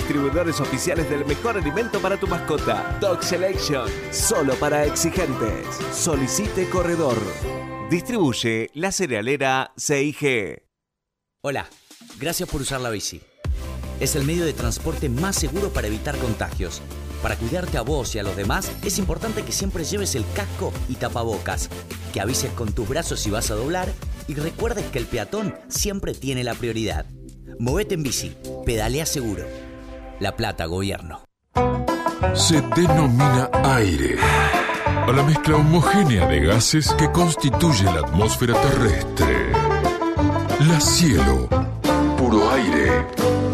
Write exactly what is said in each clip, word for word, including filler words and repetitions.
distribuidores oficiales del mejor alimento para tu mascota. Dog Selection, solo para exigentes. Solicite corredor. Distribuye la cerealera C I G. Hola, gracias por usar la bici. Es el medio de transporte más seguro para evitar contagios. Para cuidarte a vos y a los demás, es importante que siempre lleves el casco y tapabocas, que avises con tus brazos si vas a doblar y recuerdes que el peatón siempre tiene la prioridad. Movete en bici, pedalea seguro. La Plata, Gobierno. Se denomina aire a la mezcla homogénea de gases que constituye la atmósfera terrestre. La cielo, puro aire.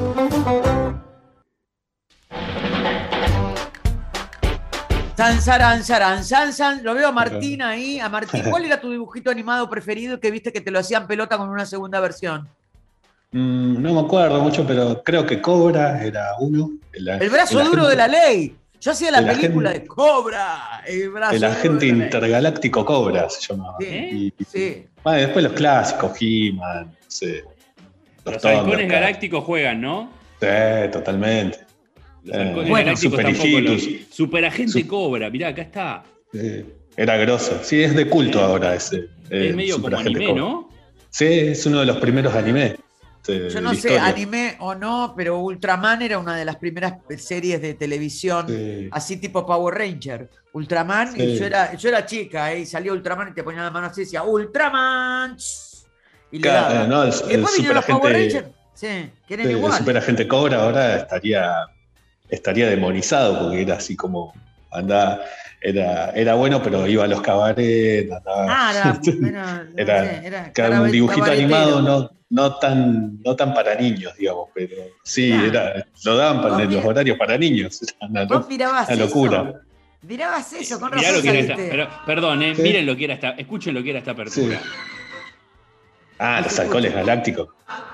San, saran, saran, san, san. Lo veo a Martín ahí. A Martín, ¿cuál era tu dibujito animado preferido que viste que te lo hacían pelota con una segunda versión? Mm, no me acuerdo mucho, pero creo que Cobra era uno. El, el brazo el duro agente, de la ley. Yo hacía la película agente, de Cobra. El, brazo el agente duro de intergaláctico Cobra se llamaba. Sí, y, sí. Bueno, después los clásicos, He-Man, no sé. Los, los halcones galácticos juegan, ¿no? Sí, totalmente. Los halcones bueno, galácticos Super tampoco. Los, Hijitus. Superagente Su- Cobra, mirá, acá está. Sí, era grosso. Sí, es de culto ahora ese. Es eh, medio como Superagente anime, Cobra. ¿no? Sí, es uno de los primeros animes. De, Yo no de sé, historia. anime o no, pero Ultraman era una de las primeras series de televisión, Sí. así tipo Power Ranger. Ultraman, Sí. y yo era, yo era chica, ¿eh? Y salía Ultraman y te ponía la mano así y decía ¡Ultraman! Y le Claro, daba. eh, no, el, Y después el vinieron los Power superagente. Rangers, sí, que eran Sí, el iguales. superagente Cobra ahora estaría, estaría demonizado porque era así como andaba, era, era bueno, pero iba a los cabarets, andaba. Ah, era, era, Era, no sé, era Era un carabet- dibujito cabaretero. animado no, no, tan, no tan para niños, digamos, pero sí, Claro. era, lo daban para, Vos en los mirá- horarios para niños. Era una, Vos mirabas una locura. eso. Mirabas eso, con Mirá razón lo que era esta, saliste. pero, perdón, eh, Sí. miren lo que era esta, escuchen lo que era esta apertura. Sí. Ah, los halcones galácticos.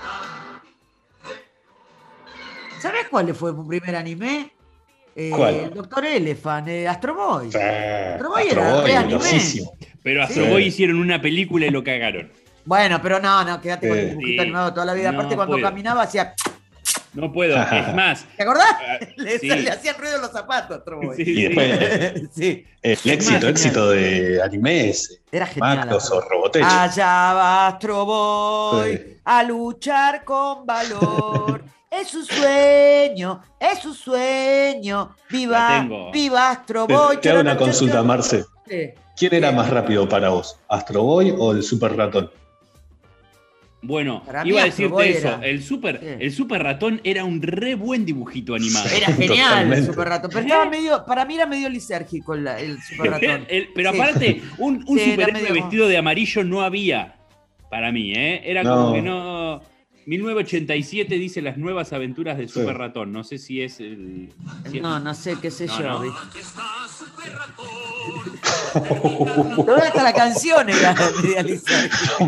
¿Sabés cuál fue mi primer anime? Eh, ¿Cuál? El Doctor Elephant, eh, Astro Boy. Sí, Astro Boy Astro era Boy, re anime. grosísimo. Pero a Sí. Astro Boy hicieron una película y lo cagaron. Bueno, pero no, no, quédate con el Sí. dibujito animado toda la vida. No Aparte, cuando puedo. caminaba hacía. No puedo, es más. ¿Te acordás? Ah, le, sí. le hacían ruido en los zapatos, Astro Boy. Sí, Y después Sí, el éxito, genial. éxito de animes, era genial. Macros o Robotech. Allá va Astro Boy Sí. a luchar con valor. Es su sueño, es su sueño. La Viva, tengo. viva Astro Te, Boy. te hago una consulta, Marce. Sí. ¿Quién era más rápido para vos? ¿Astro Boy o el Super Ratón? Bueno, Para mí iba a Astro decirte Boy eso. era- El super, Sí. el super ratón era un re buen dibujito animado. Era genial el Totalmente. Super Ratón. Pero estaba medio, para mí era medio lisérgico el, el Super Ratón. El- pero Sí. aparte, un, un Sí, era superhéroe medio- vestido de amarillo no había para mí, ¿eh? Era como No. que no. mil novecientos ochenta y siete dice las nuevas aventuras del Sí. super ratón. No sé si es el. si es- No, no sé, qué sé No, yo. no. ¿viste? Toda hasta la canción era media lisérgica.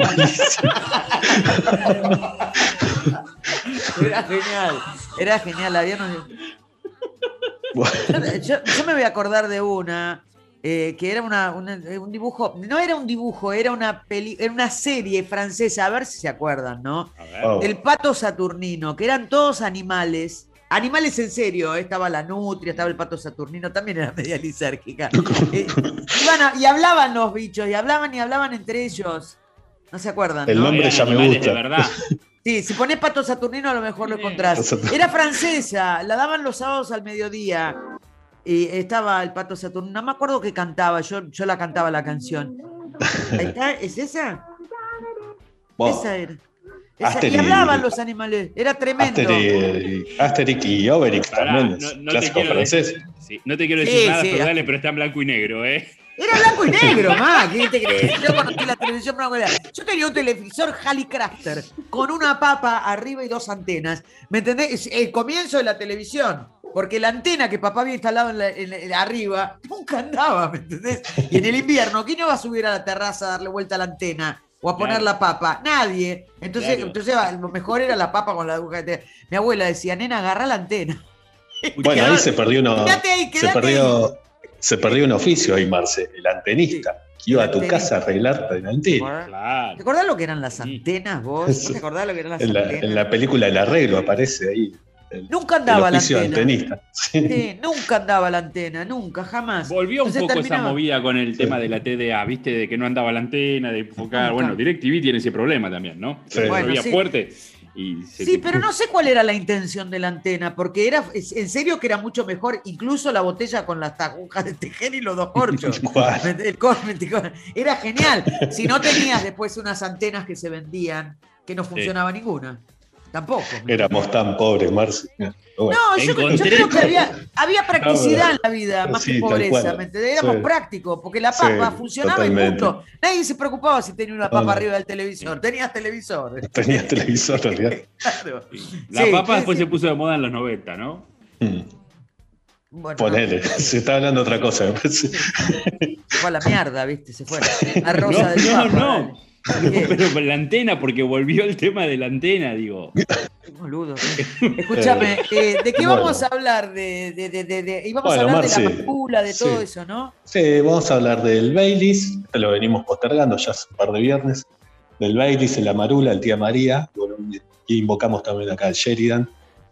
Era genial, era genial. Había unos- Bueno, yo, yo me voy a acordar de una eh, que era una, una- un dibujo, no era un dibujo, era una peli, era una serie francesa, a ver si se acuerdan, ¿no? A ver. Oh. El pato saturnino, que eran todos animales, animales en serio, ¿eh? Estaba la nutria, estaba el pato saturnino, también era media lisérgica. Eh, iban a- y hablaban los bichos, y hablaban y hablaban entre ellos. ¿No se acuerdan? El ¿no? nombre Eran ya me animales gusta. de verdad. Sí, si pones pato saturnino a lo mejor lo encontrás. Era francesa, la daban los sábados al mediodía. Y estaba el pato saturnino. No me acuerdo qué cantaba, yo, yo la cantaba la canción. Ahí está, ¿es esa? Wow. Esa era. Esa- y Asterix. hablaban los animales, era tremendo. Asterix, Asterix y Obelix Pará, también, no, es no te clásico quiero francés. decir, sí, no te quiero decir Sí, nada, sí, pero ah. dale, pero está en blanco y negro, ¿eh? Era blanco y negro, ma. ¿Qué te crees? Yo conocí la televisión blanco y negro. Yo tenía un televisor Hallicrafter con una papa arriba y dos antenas. ¿Me entendés? El comienzo de la televisión. Porque la antena que papá había instalado en la, en la- en la arriba nunca andaba, ¿me entendés? Y en el invierno, ¿quién no va a subir a la terraza a darle vuelta a la antena? O a poner Claro. la papa. Nadie. Entonces, Claro. entonces lo mejor era la papa con la aguja. Mi abuela decía, nena, agarra la antena. Bueno, ahí se perdió uno, Quédate ahí, se quédate perdió, se perdió un oficio ahí, Marce, el antenista, que iba a tu antenista. casa a arreglarte la antena. Claro. ¿Te acordás lo que eran las antenas vos? ¿No te acordás lo que eran las En la, antenas? en la película El Arreglo aparece ahí el, nunca andaba el la oficio antena. antenista. Sí. Sí, nunca andaba la antena, nunca, jamás. Volvió un Entonces poco terminaba- esa movida con el Sí. tema de la T D A, ¿viste? De que no andaba la antena, de enfocar. Nunca. Bueno, DirecTV tiene ese problema también, ¿no? Sí. Bueno, Llovía sí. fuerte y se Sí, te- pero no sé cuál era la intención de la antena, porque era, es- en serio que era mucho mejor, incluso la botella con las agujas de tejer y los dos corchos. ¿Cuál? El cor- Era genial. Si no tenías después unas antenas que se vendían, que no funcionaba ninguna. Tampoco. ¿me Éramos entendés? tan pobres, Marce. Bueno, No, yo, yo Encontré- creo que había, había practicidad No, en la vida, más sí, que tal pobreza, cual. ¿me entendés? Éramos Sí. prácticos, porque la papa Sí, funcionaba y totalmente. punto. Nadie se preocupaba si tenía una No, papa no. arriba del televisor. Tenías televisor. Tenías televisor, en realidad. Claro. La Sí, papa ¿qué después se decís? puso de moda en los noventa, ¿no? Mm, Bueno, Ponele, no, se está hablando otra cosa, me parece. se fue a la mierda, ¿viste? Se fue. La No, rosa del no, papa, no. dale. No, ¿Qué? pero la antena, porque volvió el tema de la antena, digo. Boludo. Escúchame, eh, ¿de qué Bueno. vamos a hablar? De, de, de, de- de- íbamos Bueno, a hablar de Marce, la macula, de todo sí. eso, ¿no? Sí, vamos a hablar del Baileys, esto lo venimos postergando ya hace un par de viernes, del Baileys, el Amarula, el Tía María, bueno, y invocamos también acá al Sheridan.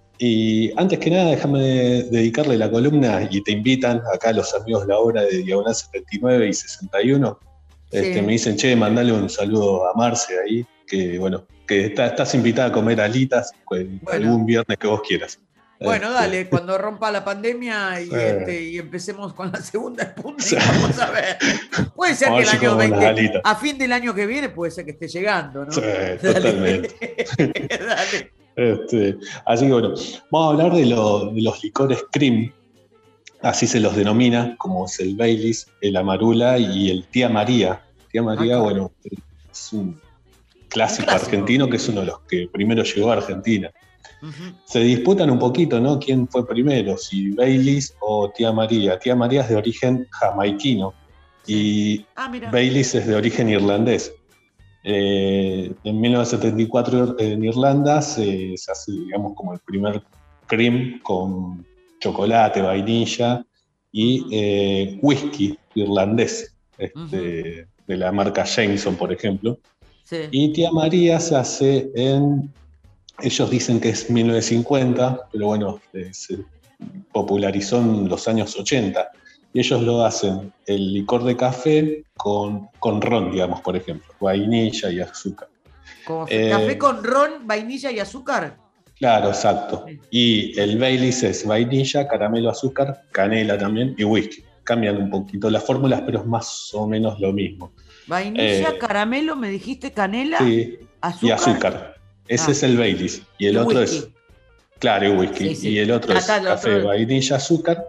Y antes que nada, déjame dedicarle la columna y te invitan acá los amigos de la obra de Diagonal setenta y nueve y sesenta y uno. Este, Sí. me dicen, che, mandale un saludo a Marce ahí, que bueno, que está- estás invitada a comer alitas pues, Bueno. algún viernes que vos quieras. Bueno, Este, dale, cuando rompa la pandemia y, Sí. este, y empecemos con la segunda Sputnik, Sí. vamos a ver. Puede ser Vamos que a el ver si año comemos unas veinte, alitas. a fin del año que viene, puede ser que esté llegando, ¿no? Sí, Dale. totalmente. Dale. Este, así que bueno, vamos a hablar de, lo- de los licores cream, así se los denomina, como es el Baileys, el Amarula y el Tía María. Tía María, Ah, bueno, es un clásico, Un clásico. argentino que es uno de los que primero llegó a Argentina. Ujú. Se disputan un poquito, ¿no? ¿Quién fue primero? Si Baileys o Tía María. Tía María es de origen jamaiquino y Ah, mira. Baileys es de origen irlandés. Eh, en mil novecientos setenta y cuatro en Irlanda se, se hace, digamos, como el primer cream con chocolate, vainilla y Ujú. eh, whisky irlandés, este, de la marca Jameson, por ejemplo. Sí. Y Tía María se hace en, ellos dicen que es mil novecientos cincuenta, pero bueno, eh, se popularizó en los años ochenta. Y ellos lo hacen el licor de café con, con ron, digamos, por ejemplo, vainilla y azúcar. Como Eh, café con ron, vainilla y azúcar. Claro, exacto. Sí. Y el Baileys es vainilla, caramelo, azúcar, canela también y whisky. Cambian un poquito las fórmulas, pero es más o menos lo mismo. Vainilla, Eh, caramelo, me dijiste canela, Sí, azúcar. y azúcar. Ese Ah. es el Baileys. Y el Y otro whisky. es, claro, y whisky. Sí, sí. Y el otro Ah, es está, el café, otro- vainilla, azúcar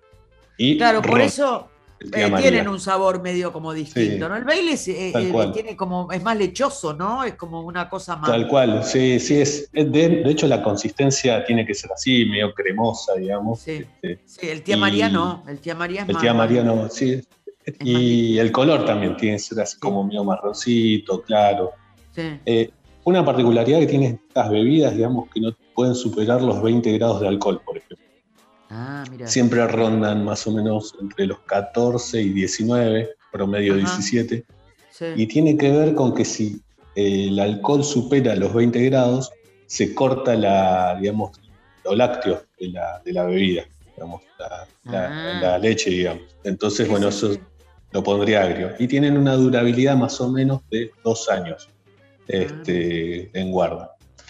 y Claro, por ron, eso el Tía eh, María. tienen un sabor medio como distinto, Sí. ¿no? El Baileys eh, Tal eh, cual. tiene como, es más lechoso, ¿no? Es como una cosa más. Tal cual, sí, sí, es, es de, de hecho la consistencia tiene que ser así, medio cremosa, digamos. Sí. Este, Sí, el tía y- María no, el tía María es el más. Tía María no, sí. más Y el color también tiene que ser así como medio marroncito, claro. Sí. Eh, una particularidad que tienen estas bebidas, digamos, que no pueden superar los veinte grados de alcohol, por ejemplo. Ah, mira. Siempre rondan más o menos entre los catorce y diecinueve, promedio Ajá. diecisiete. Sí. Y tiene que ver con que si eh, el alcohol supera los veinte grados, se corta la, digamos, lo lácteo de la, de la bebida, digamos, la, la- Ah. la leche, digamos. Entonces, Sí, bueno, sí, eso sí. lo pondría agrio. Y tienen una durabilidad más o menos de dos años este, en guarda.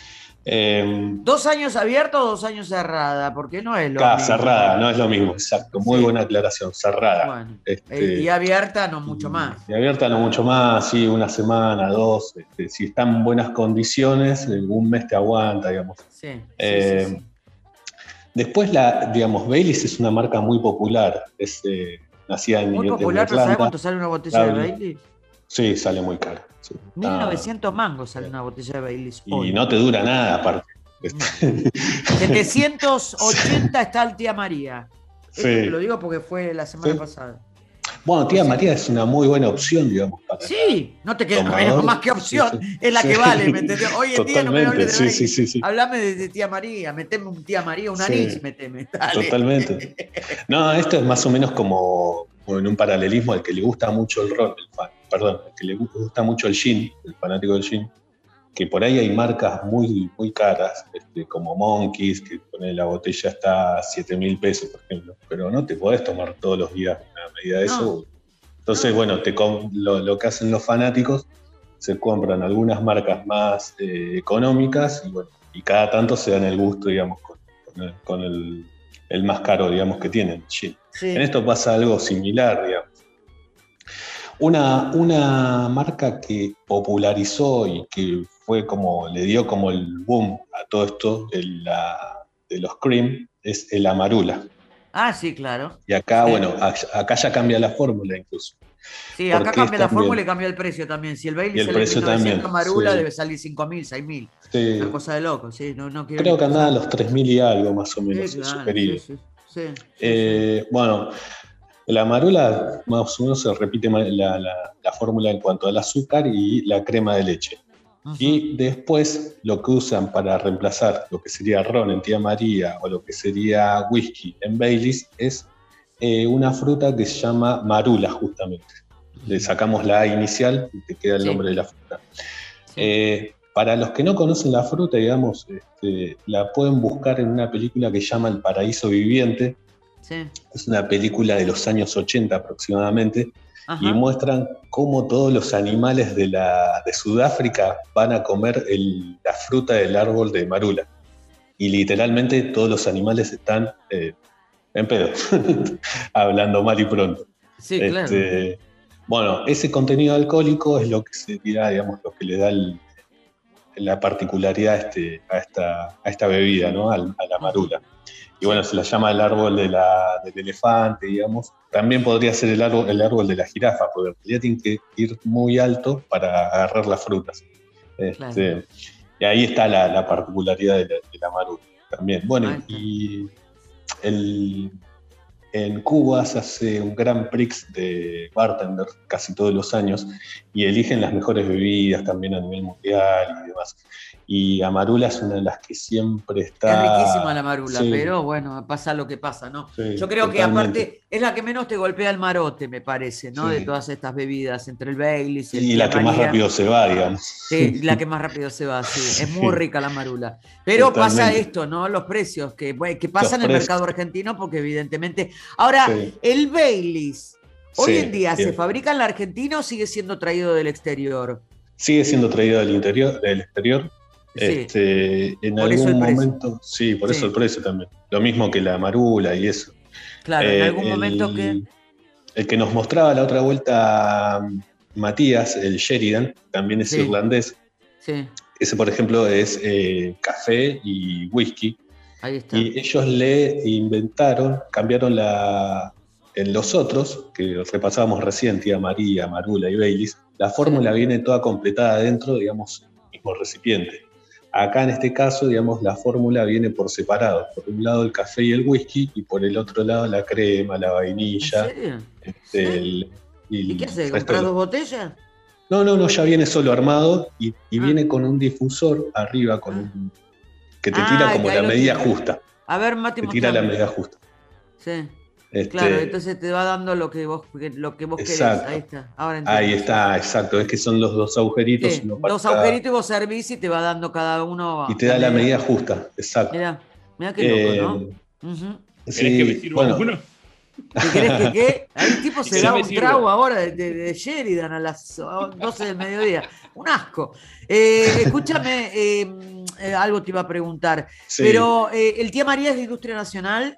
Eh, ¿Dos años abierto o dos años cerrada? Porque no es lo Acá, mismo. cerrada, no es lo mismo, exacto. Muy Sí. buena aclaración, cerrada. Bueno, Este, eh, y abierta no mucho más. Y abierta no mucho más, sí, una semana, dos. Este, si está en buenas condiciones, eh, un mes te aguanta, digamos. Sí, sí, Eh, sí, sí. Después, la, digamos, Baileys es una marca muy popular. Es eh, nacida en, Muy en popular, pero ¿sabes Irlanda. cuánto sale una botella de Claro. Baileys? Sí, sale muy cara. sí. mil Ah, novecientos mangos sale una botella de Baileys. y hoy. no te dura nada, aparte. setecientos ochenta está el tía María. Esto Sí. te lo digo porque fue la semana Sí. pasada. Bueno, tía Sí. María es una muy buena opción, digamos, para Sí, no te queda tomador. más que opción, Sí, sí. es la Sí. que vale, ¿me entendés? Hoy en día no me Totalmente, hables de sí, Baileys. sí, sí, sí. Hablame de, de tía María, meteme un tía María, un Sí. anís, meteme. Dale. Totalmente. No, esto es más o menos como, como en un paralelismo al que le gusta mucho el ron, el fan, perdón, al que le gusta mucho el gin, el fanático del gin. que por ahí hay marcas muy, muy caras, este, como Monkeys, que pone la botella está a siete mil pesos, por ejemplo, pero no te podés tomar todos los días una medida de No. eso. Entonces, bueno, te com- lo, lo que hacen los fanáticos, se compran algunas marcas más eh, económicas y, bueno, y cada tanto se dan el gusto, digamos, con, con, el, con el, el más caro, digamos, que tienen. Sí. Sí. En esto pasa algo similar, digamos. Una, una marca que popularizó y que fue como, le dio como el boom a todo esto el, la, de los cream es el Amarula. Ah, sí, claro. Y acá, Sí. bueno, a- acá ya cambia la fórmula incluso. Sí, acá Porque cambia la también- fórmula y cambia el precio también. Si el Bailey Y el sale precio mil novecientos, también, Marula sí. debe salir cinco mil, seis mil. Sí. Una cosa de loco, sí. No, no quiero Creo ni que andaba a pensar. los tres mil y algo más o menos Sí, en claro, su periodo. sí, sí, sí, sí, Eh, bueno, la Amarula más o menos se repite ma- la, la- la fórmula en cuanto al azúcar y la crema de leche. Ujú. Y después lo que usan para reemplazar lo que sería ron en Tía María o lo que sería whisky en Baileys es eh, una fruta que se llama marula, justamente. Le sacamos la A inicial y te queda el Sí. nombre de la fruta. Sí. Eh, para los que no conocen la fruta, digamos, este, la pueden buscar en una película que se llama El Paraíso Viviente. Sí. Es una película de los años ochenta aproximadamente, Ajá. y muestran cómo todos los animales de, la, de Sudáfrica van a comer el- la fruta del árbol de marula. Y literalmente todos los animales están eh, en pedo, hablando mal y pronto. Sí, claro. Este, bueno, ese contenido alcohólico es lo que sería, digamos, lo que le da el- la particularidad a, este, a, esta, a esta bebida, ¿no? Al- a la marula. Y bueno, se la llama el árbol de la, del elefante, digamos. También podría ser el árbol, el árbol de la jirafa, porque en realidad tiene que ir muy alto para agarrar las frutas. Este, Claro. Y ahí está la, la particularidad de la, de la marula también. Ahí Bueno, está. y el, en Cuba se hace un Grand Prix de bartender casi todos los años y eligen las mejores bebidas también a nivel mundial y demás. Y Amarula es una de las que siempre está... Es riquísima la marula, Sí, pero bueno, pasa lo que pasa, ¿no? sí, Yo creo que totalmente. aparte es la que menos te golpea el marote, me parece, ¿no? Sí. De todas estas bebidas, entre el Baileys y el Y la Tía que más María. rápido se va, digamos. Sí, la que más rápido se va, sí. Es muy Sí. rica la marula. Pero pasa Totalmente. esto, ¿no? Los precios, que, bueno, que pasa Los en el precios. mercado argentino, porque evidentemente. Ahora, Sí. el Baileys, hoy Sí, en día, ¿se bien. fabrica en la Argentina o sigue siendo traído del exterior? Sigue siendo traído del interior, del exterior. Sí. Este, en Por eso algún el precio. momento, sí, por Sí. eso el precio también. Lo mismo que la marula y eso. Claro, en Eh, algún el, momento que. el que nos mostraba la otra vuelta Matías, el Sheridan, también es Sí. irlandés. Sí, Ese, por ejemplo, es eh, café y whisky. ahí está. Y ellos le inventaron, cambiaron la, en los otros, que repasábamos recién, Tía María, Marula y Baileys, la fórmula viene toda completada dentro, digamos, del mismo recipiente. Acá en este caso, digamos, la fórmula viene por separado. Por un lado el café y el whisky, y por el otro lado la crema, la ¿En vainilla. serio? este, el- ¿Y el qué hace? resto ¿Comprar de- dos botellas? No, no, no, ya viene solo armado y, y Ah. viene con un difusor arriba con Ah. un, que te Ah, tira que como ahí la lo medida tiene. justa. A ver, Mati, Te tira la mostrame. medida justa. Sí, Este, claro, entonces te va dando lo que vos, lo que vos querés. Exacto. Ahí está. Ahora entiendo. Ahí está, exacto. Es que son los dos agujeritos. Sí, uno para dos cada- agujeritos y vos servís y te va dando cada uno. Y te da la medida justa, exacto. Mirá, mirá qué loco, Eh, ¿no? Ujú. ¿Querés sí, que me sirva bueno, uno? ¿Qué querés que qué? Ahí el tipo se ¿Querés da me un sirvo? trago ahora de, de- de Sheridan a las doce del mediodía. Un asco. Eh, escúchame, eh, eh, algo te iba a preguntar. sí. Pero eh, el Tía María es de industria nacional.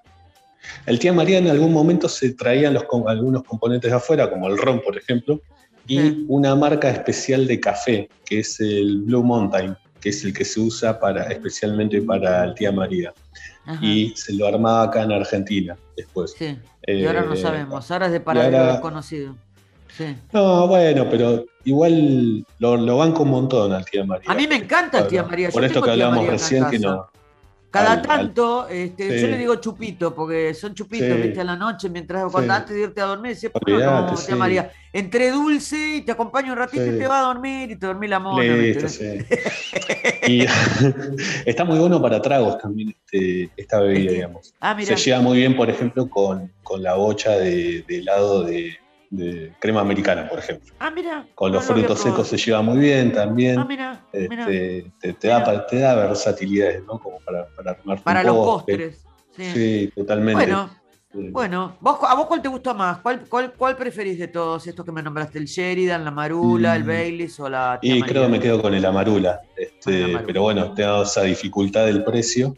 El Tía María en algún momento se traían los, com- algunos componentes de afuera, como el ron, por ejemplo, y Sí. una marca especial de café, que es el Blue Mountain, que es el que se usa para, especialmente para el Tía María. Ajá, Y se lo armaba acá en Argentina después. sí. Y ahora no Eh, sabemos. Ahora es de paradero ahora- desconocido. Sí. No, bueno, pero igual lo, lo banco un montón al Tía María. A mí me encanta el Tía María. Por Yo esto tengo que Tía hablábamos María acá en recién, que casa. no. Cada al- al- tanto, este, Sí. yo le digo chupito, porque son chupitos, Sí. viste, a la noche, mientras cuando Sí. antes de irte a dormir, decía, ¿por qué no, Olvídate, tía sí. María? Entre dulce y te acompaño un ratito Sí. y te va a dormir y te dormí la mona. ¿me Listo, entendés? sí. Y está muy bueno para tragos también este, esta bebida, Este, digamos. Ah, Se mirá. lleva muy bien, por ejemplo, con, con la bocha de, de helado de, de crema americana, por ejemplo. Ah, mira. Con los no lo había frutos secos probado. se lleva muy bien también. Ah, mira, mira. Este, te, te, da, Mira. te da versatilidades, ¿no? Como para, para armarte Para un los postre. postres. Sí. Sí, totalmente. Bueno, Eh, bueno. ¿Vos, ¿A vos cuál te gustó más? ¿Cuál, cuál, cuál preferís de todos estos que me nombraste? ¿El Sheridan, la Marula, el Mm. Baileys o la tía Y María? creo que me quedo con el Amarula. Este, Con el Amarula. Pero bueno, tengo esa dificultad del precio.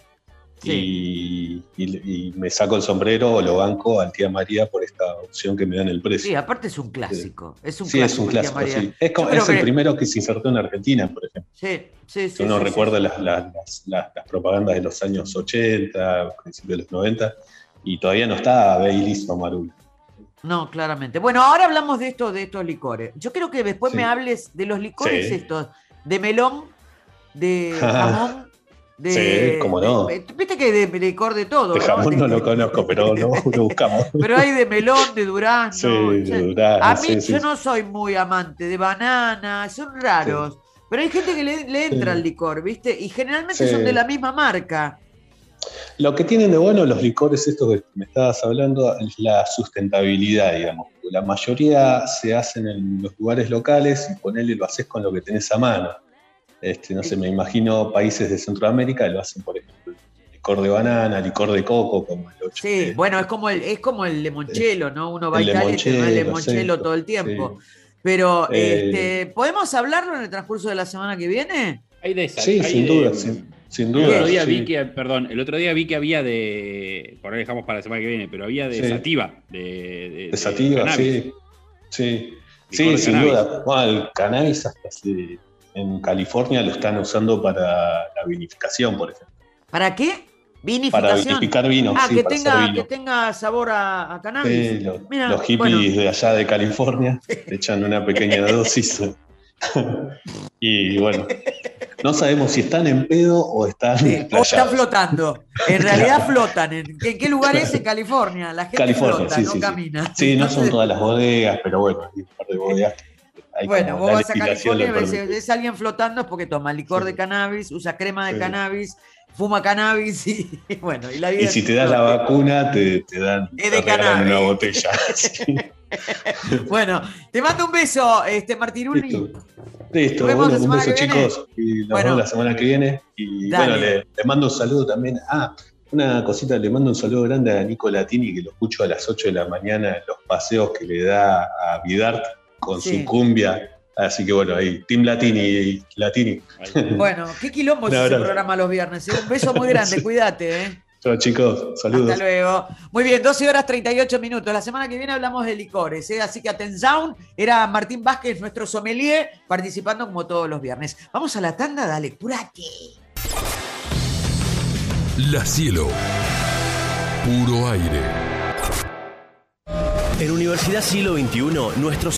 Sí. Y, y- y me saco el sombrero o lo banco al tía María por esta opción que me dan el precio. Sí, aparte es un clásico. Es un Sí, clásico. es un el Tía clásico, María. sí. Es, como- Yo creo es el que- primero que se insertó en Argentina, por ejemplo. Sí, sí, sí. Si uno sí, recuerda sí, sí. Las, las, las, las- las propagandas de los años ochenta, principios de los noventa, y todavía no está Baileys o Amarula. No, claramente. Bueno, ahora hablamos de esto, de estos licores. Yo creo que después Sí. me hables de los licores Sí. estos, de melón, de jamón, de. Sí, cómo no. de- Viste que hay de licor de todo, De ¿no? jamón no De- lo conozco, pero lo, lo buscamos. Pero hay de melón, de durazno. Sí, o de sea, durazno, a mí sí, sí, yo sí. no soy muy amante de banana, son raros. Pero hay gente que le, le entra Sí. al licor, ¿viste? Y generalmente Sí. son de la misma marca. Lo que tienen de bueno los licores estos que me estabas hablando es la sustentabilidad, digamos. La mayoría se hacen en los lugares locales y ponele lo haces con lo que tenés a mano. Este, no sé, me imagino países de Centroamérica lo hacen, por ejemplo, licor de banana, licor de coco, como el ocho. Sí, bueno, es como el, es como el limonchelo, ¿no? Uno va a El Italia y te da el limoncello, limoncello sí, todo el tiempo. sí. Pero, Eh, este, ¿podemos hablarlo en el transcurso de la semana que viene? Hay de esa. Sí, hay sin de- duda, sin, sin El duda. otro día sí. vi que, perdón, el otro día vi que había de, por ahí dejamos para la semana que viene, pero había de Sí. sativa, de, de, De sativa, cannabis. sí. Sí, Licor sí de sin cannabis. duda. Bueno, el cannabis hasta se- en California lo están usando para la vinificación, por ejemplo. ¿Para qué? Para Vinificación. vinificar vino, Ah, sí, que para hacer tenga, vino. que tenga sabor a, a cannabis. Sí, lo- Mira, los hippies bueno. de allá de California le echan una pequeña dosis. Y bueno, no sabemos si están en pedo o están Sí, o están playados. flotando. En realidad flotan. ¿En, en qué lugar es? En California. La gente California, flota, sí, no sí, sí. camina. Sí, no son Entonces, todas las bodegas, pero bueno, hay un par de bodegas. que hay Bueno, como vos la vas a legislación California y lo ves, permite. ves a alguien flotando es porque toma licor Sí. de cannabis, usa crema de Sí. cannabis, fuma cannabis y bueno, y la vida Y si es te un das la flote. vacuna, te, te dan Es de te regalan cannabis. una botella. Sí. Bueno, te mando un beso, este Martirulli. Listo. Listo, Nos vemos bueno, la un semana beso que viene. chicos. Y nos Bueno. vemos la semana que viene. Y Dale. bueno, le, le mando un saludo también. Ah, una cosita, le mando un saludo grande a Nico Latini, que lo escucho a las ocho de la mañana en los paseos que le da a Vidart con Sí. su cumbia. Así que bueno, ahí, Team Latini, Latini. Bueno, qué quilombo es Un ese abrazo. programa los viernes. ¿eh? Un beso muy grande, Sí. cuídate. ¿eh? Chao chicos, saludos. Hasta luego. Muy bien, doce horas treinta y ocho minutos. La semana que viene hablamos de licores, ¿eh? Así que atención, era Martín Vázquez, nuestro sommelier, participando como todos los viernes. Vamos a la tanda, dale, curate. La Cielo. Puro aire. En Universidad Siglo veintiuno, nuestros